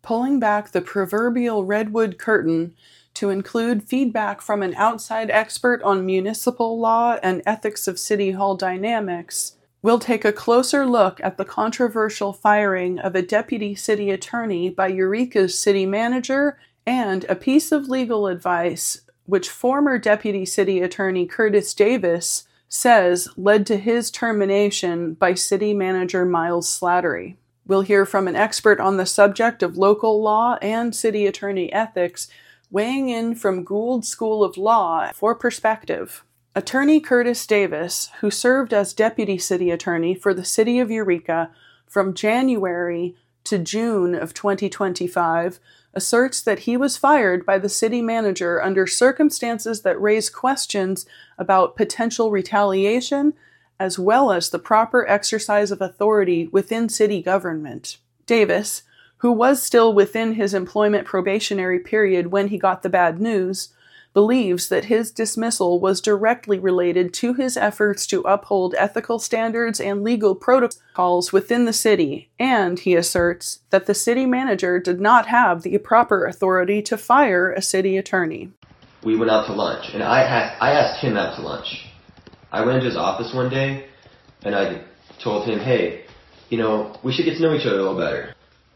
pulling back the proverbial redwood curtain to include feedback from an outside expert on municipal law and ethics of City Hall dynamics, we'll take a closer look at the controversial firing of a deputy city attorney by Eureka's city manager and a piece of legal advice which former deputy city attorney Curtis Davis says led to his termination by city manager Miles Slattery. We'll hear from an expert on the subject of local law and city attorney ethics, weighing in from Gould School of Law for perspective. Attorney Curtis Davis, who served as deputy city attorney for the city of Eureka from January to June of 2025, asserts that he was fired by the city manager under circumstances that raise questions about potential retaliation, as well as the proper exercise of authority within city government. Davis, who was still within his employment probationary period when he got the bad news, believes that his dismissal was directly related to his efforts to uphold ethical standards and legal protocols within the city, and he asserts that the city manager did not have the proper authority to fire a city attorney. We went out to lunch, and I asked him out to lunch. I went into his office one day, and I told him, hey, we should get to know each other a little better.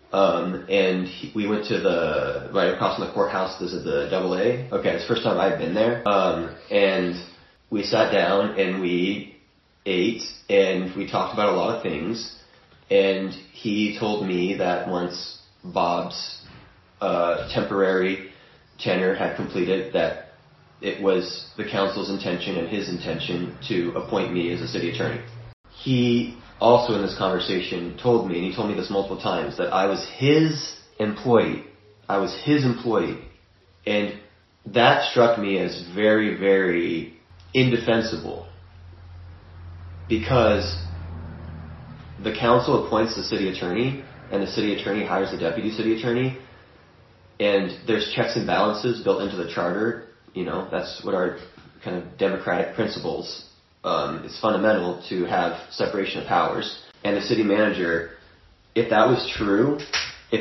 We went to right across from the courthouse, this is the AA. Okay, it's the first time I've been there. And we sat down and we ate and we talked about a lot of things. And he told me that once Bob's temporary tenure had completed, that it was the council's intention and his intention to appoint me as a city attorney. He also in this conversation told me, and he told me this multiple times, that I was his employee. I was his employee. And that struck me as very, very indefensible. Because the council appoints the city attorney, and the city attorney hires the deputy city attorney, and there's checks and balances built into the charter. That's what our kind of democratic principles. It's fundamental to have separation of powers. And the city manager, if that was true, if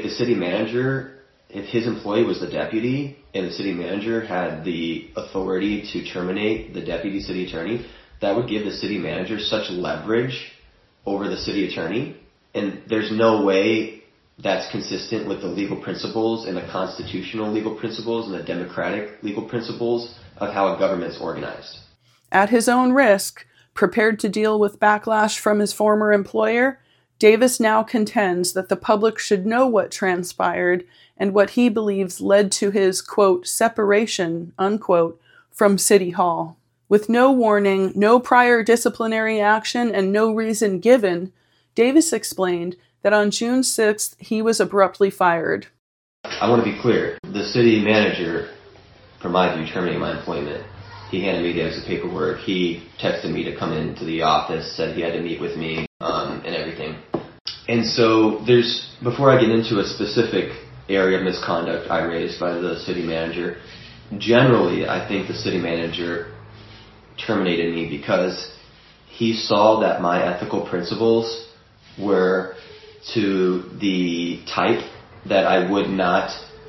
his employee was the deputy and the city manager had the authority to terminate the deputy city attorney, that would give the city manager such leverage over the city attorney. And there's no way that's consistent with the legal principles and the constitutional legal principles and the democratic legal principles of how a government's organized. At his own risk, prepared to deal with backlash from his former employer, Davis now contends that the public should know what transpired and what he believes led to his, quote, separation, unquote, from City Hall. With no warning, no prior disciplinary action, and no reason given, Davis explained that on June 6th, he was abruptly fired. I want to be clear. The city manager, from my view, terminated my employment. He handed me the exit paperwork. He texted me to come into the office, said he had to meet with me, and everything. And so before I get into a specific area of misconduct I raised by the city manager, generally I think the city manager terminated me because he saw that my ethical principles were to the type that I would not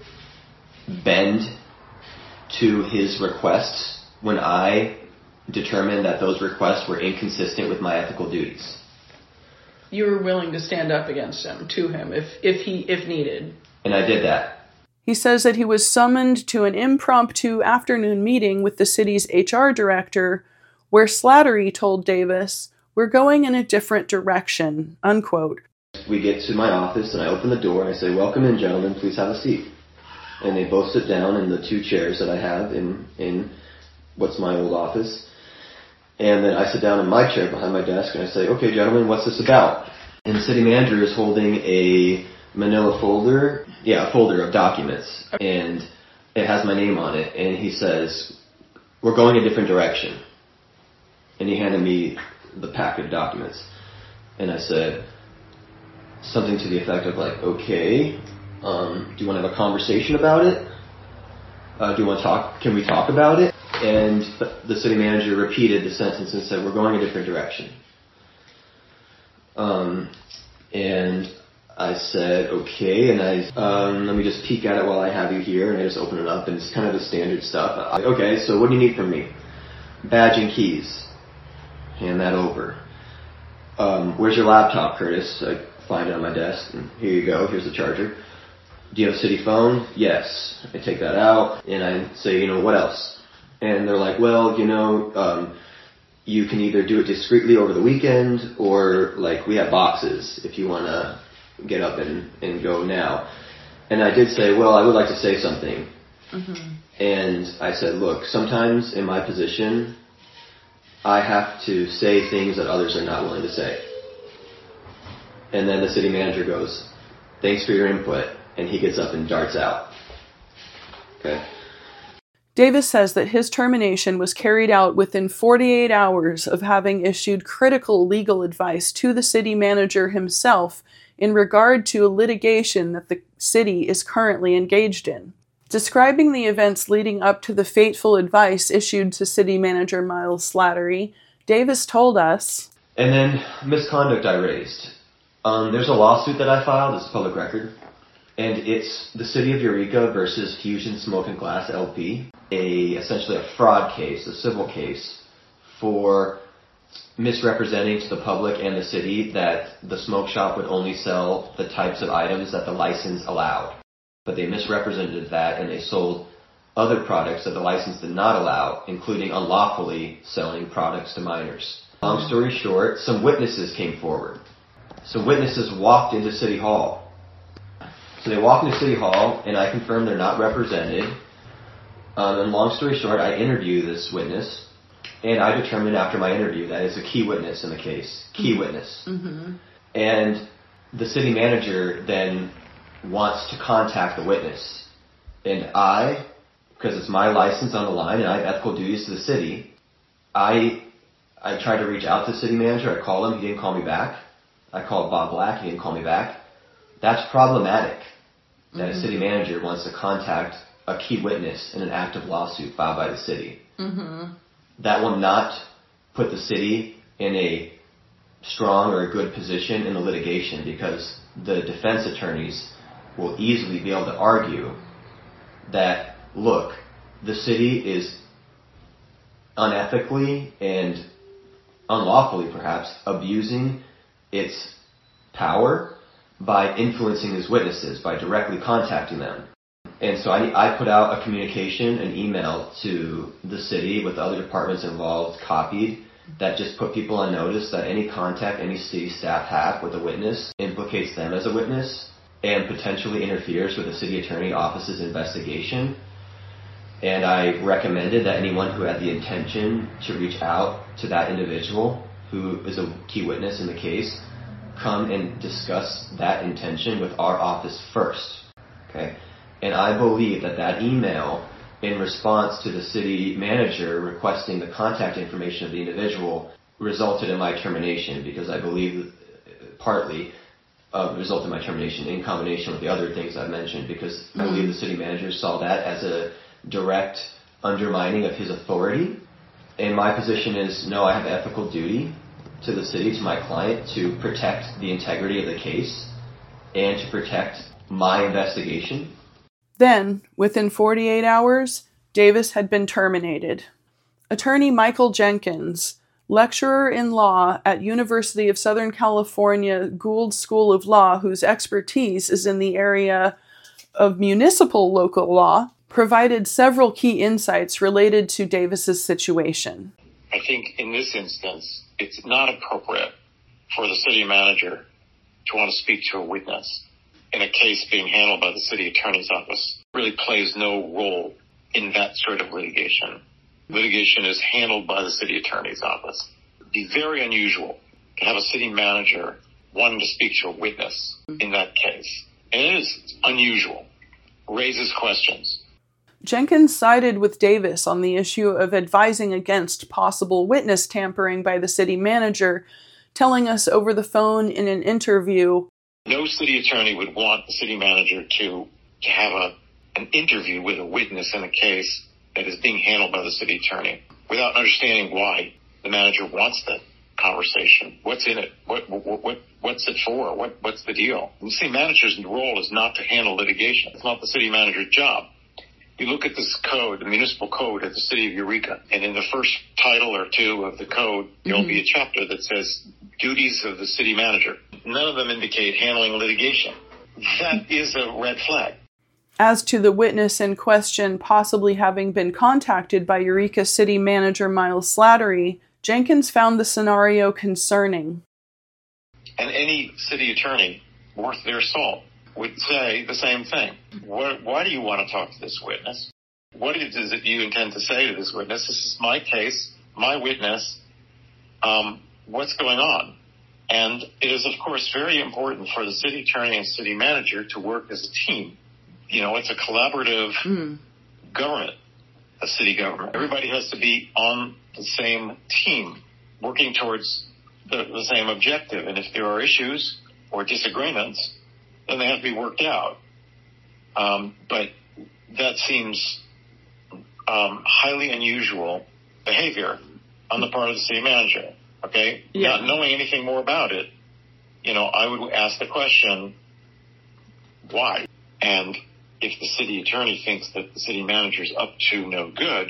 bend to his requests when I determined that those requests were inconsistent with my ethical duties. You were willing to stand up against him, to him, if needed. And I did that. He says that he was summoned to an impromptu afternoon meeting with the city's HR director, where Slattery told Davis, "We're going in a different direction," unquote. We get to my office and I open the door and I say, "Welcome in, gentlemen, please have a seat." And they both sit down in the two chairs that I have in what's my old office. And then I sit down in my chair behind my desk and I say, "Okay, gentlemen, what's this about?" And the city manager is holding a manila folder, a folder of documents, and it has my name on it. And he says, "We're going a different direction." And he handed me the packet of documents. And I said something to the effect of like, "Okay, do you want to have a conversation about it? Do you want to talk? Can we talk about it?" And the city manager repeated the sentence and said, "We're going a different direction." And I said, okay, and let me just peek at it while I have you here, and I just open it up, and it's kind of the standard stuff. Okay, so what do you need from me? Badge and keys. Hand that over. Where's your laptop, Curtis? I find it on my desk, and here you go, here's the charger. Do you have a city phone? Yes. I take that out, and I say, what else? And they're like, well, you can either do it discreetly over the weekend, or, we have boxes if you want to get up and go now. And I did say, well, I would like to say something. Mm-hmm. And I said, look, sometimes in my position, I have to say things that others are not willing to say. And then the city manager goes, thanks for your input. And he gets up and darts out. Okay. Davis says that his termination was carried out within 48 hours of having issued critical legal advice to the city manager himself in regard to a litigation that the city is currently engaged in. Describing the events leading up to the fateful advice issued to city manager Miles Slattery, Davis told us, and then misconduct I raised. There's a lawsuit that I filed, it's a public record, and it's the City of Eureka versus Fusion Smoke and Glass LP, essentially a fraud case, a civil case, for misrepresenting to the public and the city that the smoke shop would only sell the types of items that the license allowed. But they misrepresented that, and they sold other products that the license did not allow, including unlawfully selling products to minors. Long story short, some witnesses came forward. Some witnesses walked into City Hall. So they walk into City Hall, and I confirm they're not represented. And long story short, I interview this witness, and I determined after my interview that it's a key witness in the case. Key witness. Mm-hmm. And the city manager then wants to contact the witness. And I, because it's my license on the line and I have ethical duties to the city, I tried to reach out to the city manager. I called him. He didn't call me back. I called Bob Black. He didn't call me back. That's problematic that a city manager wants to contact a key witness in an active lawsuit filed by the city. Mm-hmm. That will not put the city in a strong or a good position in the litigation, because the defense attorneys will easily be able to argue that, look, the city is unethically and unlawfully perhaps abusing its power by influencing these witnesses, by directly contacting them. And so I put out a communication, an email to the city with the other departments involved, copied, that just put people on notice that any contact any city staff have with a witness implicates them as a witness and potentially interferes with the city attorney office's investigation. And I recommended that anyone who had the intention to reach out to that individual who is a key witness in the case come and discuss that intention with our office first. Okay? And I believe that email, in response to the city manager requesting the contact information of the individual, resulted in my termination, because I believe partly resulted in my termination in combination with the other things I've mentioned, because I believe the city manager saw that as a direct undermining of his authority. And my position is, no, I have ethical duty to the city, to my client, to protect the integrity of the case and to protect my investigation. Then, within 48 hours, Davis had been terminated. Attorney Michael Jenkins, lecturer in law at University of Southern California Gould School of Law, whose expertise is in the area of municipal local law, provided several key insights related to Davis's situation. I think in this instance, it's not appropriate for the city manager to want to speak to a witness in a case being handled by the city attorney's office. It really plays no role in that sort of litigation. Litigation is handled by the city attorney's office. It would be very unusual to have a city manager wanting to speak to a witness in that case. And it is unusual. Raises questions. Jenkins sided with Davis on the issue of advising against possible witness tampering by the city manager, telling us over the phone in an interview, no city attorney would want the city manager to have an interview with a witness in a case that is being handled by the city attorney without understanding why the manager wants that conversation. What's in it? What's it for? What's the deal? The city manager's role is not to handle litigation. It's not the city manager's job. You look at this code, the municipal code of the city of Eureka, and in the first title or two of the code, there'll be a chapter that says duties of the city manager. None of them indicate handling litigation. That is a red flag. As to the witness in question possibly having been contacted by Eureka City Manager Miles Slattery, Jenkins found the scenario concerning. And any city attorney worth their salt would say the same thing. Why do you want to talk to this witness? What is it you intend to say to this witness? This is my case, my witness. What's going on? And it is, of course, very important for the city attorney and city manager to work as a team. You know, it's a collaborative government, a city government. Everybody has to be on the same team, working towards the same objective. And if there are issues or disagreements, then they have to be worked out. But that seems highly unusual behavior on the part of the city manager. Okay? Yeah. Not knowing anything more about it, you know, I would ask the question, why? And if the city attorney thinks that the city manager is up to no good,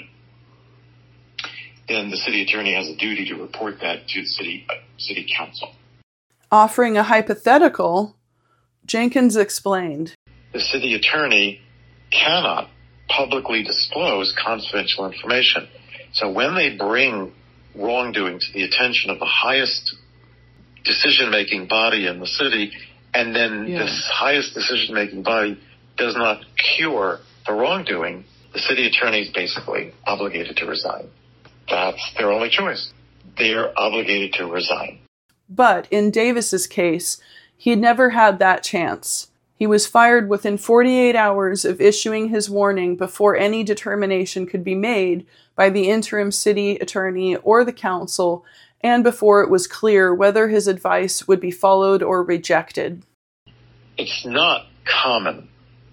then the city attorney has a duty to report that to the city council. Offering a hypothetical, Jenkins explained, the city attorney cannot publicly disclose confidential information. So when they bring wrongdoing to the attention of the highest decision-making body in the city, and then this highest decision-making body does not cure the wrongdoing, the city attorney is basically obligated to resign. That's their only choice. They're obligated to resign. But in Davis's case, he had never had that chance. He was fired within 48 hours of issuing his warning before any determination could be made by the interim city attorney or the council, and before it was clear whether his advice would be followed or rejected. It's not common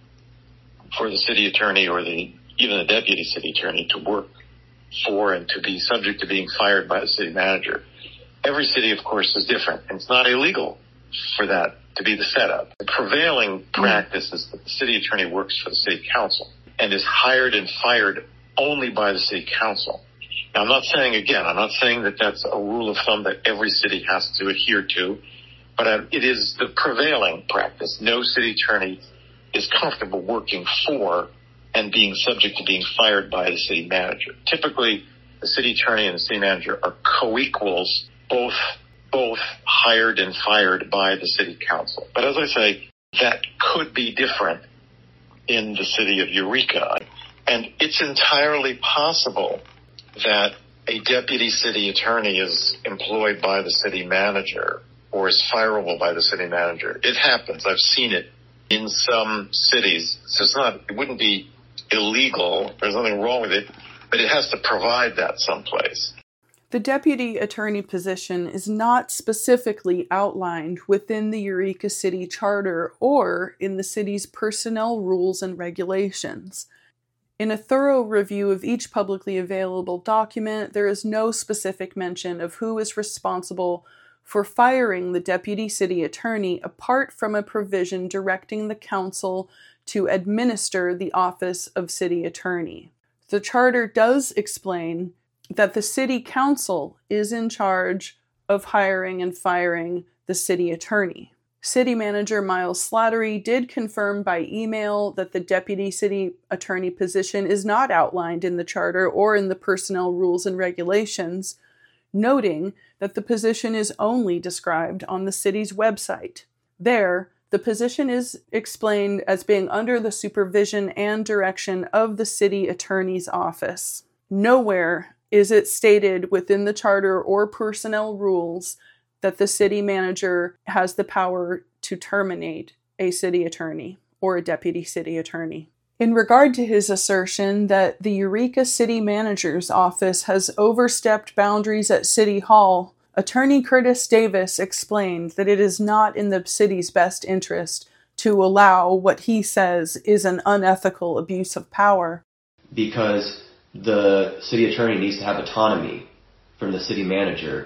for the city attorney or even the deputy city attorney to work for and to be subject to being fired by the city manager. Every city, of course, is different, and it's not illegal for that to be the setup. The prevailing practice is that the city attorney works for the city council and is hired and fired only by the city council. Now, I'm not saying that that's a rule of thumb that every city has to adhere to, but it is the prevailing practice. No city attorney is comfortable working for and being subject to being fired by the city manager. Typically, the city attorney and the city manager are co-equals, both hired and fired by the city council. But as I say, that could be different in the city of Eureka. And it's entirely possible that a deputy city attorney is employed by the city manager or is fireable by the city manager. It happens. I've seen it in some cities. So it wouldn't be illegal. There's nothing wrong with it, but it has to provide that someplace. The deputy attorney position is not specifically outlined within the Eureka City Charter or in the city's personnel rules and regulations. In a thorough review of each publicly available document, there is no specific mention of who is responsible for firing the deputy city attorney apart from a provision directing the council to administer the office of city attorney. The charter does explain that the city council is in charge of hiring and firing the city attorney. City manager Miles Slattery did confirm by email that the deputy city attorney position is not outlined in the charter or in the personnel rules and regulations, noting that the position is only described on the city's website. There, the position is explained as being under the supervision and direction of the city attorney's office. Nowhere is it stated within the charter or personnel rules that the city manager has the power to terminate a city attorney or a deputy city attorney. In regard to his assertion that the Eureka City Manager's office has overstepped boundaries at City Hall, Attorney Curtis Davis explained that it is not in the city's best interest to allow what he says is an unethical abuse of power. Because the city attorney needs to have autonomy from the city manager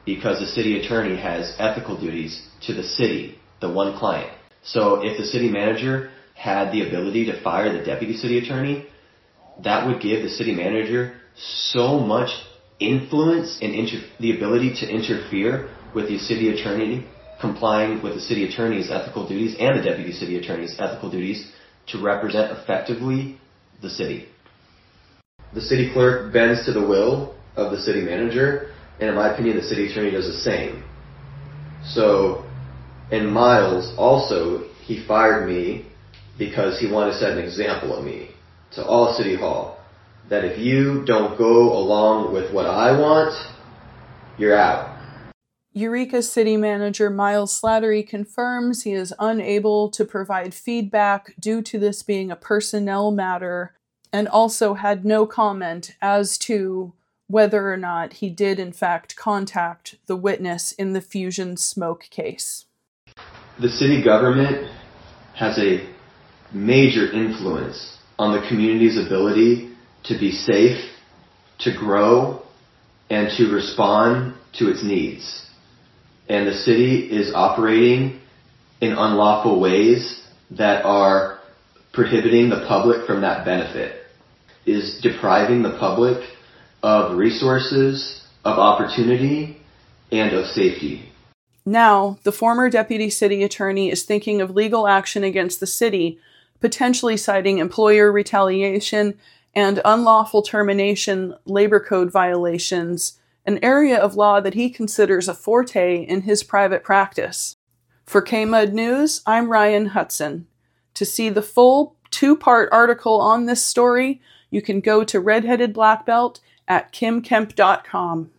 because the city attorney has ethical duties to the city, the one client. So if the city manager had the ability to fire the deputy city attorney, that would give the city manager so much influence and the ability to interfere with the city attorney complying with the city attorney's ethical duties and the deputy city attorney's ethical duties to represent effectively the city. The city clerk bends to the will of the city manager, and in my opinion, the city attorney does the same. So, in Miles, also, he fired me because he wanted to set an example of me to all City Hall, that if you don't go along with what I want, you're out. Eureka City Manager Miles Slattery confirms he is unable to provide feedback due to this being a personnel matter, and also had no comment as to whether or not he did in fact contact the witness in the Fusion Smoke case. The city government has a major influence on the community's ability to be safe, to grow, and to respond to its needs. And the city is operating in unlawful ways that are prohibiting the public from that benefit, is depriving the public of resources, of opportunity, and of safety. Now, the former deputy city attorney is thinking of legal action against the city, potentially citing employer retaliation and unlawful termination labor code violations, an area of law that he considers a forte in his private practice. For KMUD News, I'm Ryan Hudson. To see the full 2-part article on this story, you can go to Redheaded Black Belt at kimkemp.com.